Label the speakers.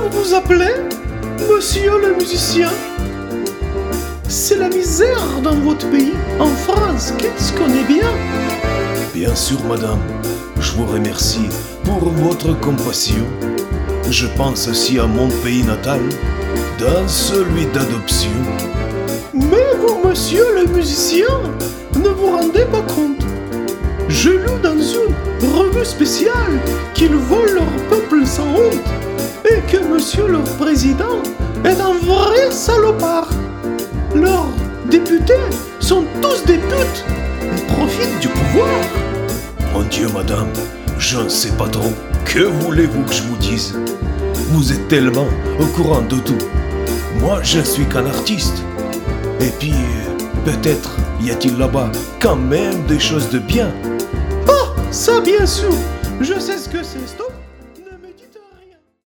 Speaker 1: vous appelez, monsieur le musicien? C'est la misère dans votre pays, en France, qu'est-ce qu'on est bien?
Speaker 2: Bien sûr, madame, je vous remercie pour votre compassion. Je pense aussi à mon pays natal, dans celui d'adoption.
Speaker 1: Mais vous, monsieur le musicien, ne vous rendez pas compte. Je lu dans une revue spéciale qu'ils volent leur peuple sans honte et que monsieur leur président est un vrai salopard. Leurs députés sont tous des putes et profitent du pouvoir.
Speaker 2: Mon Dieu, madame, je ne sais pas trop. Que voulez-vous que je vous dise? Vous êtes tellement au courant de tout. Moi, je ne suis qu'un artiste. Et puis, peut-être y a-t-il là-bas quand même des choses de bien.
Speaker 1: Ah, ça bien sûr, je sais ce que c'est, stop.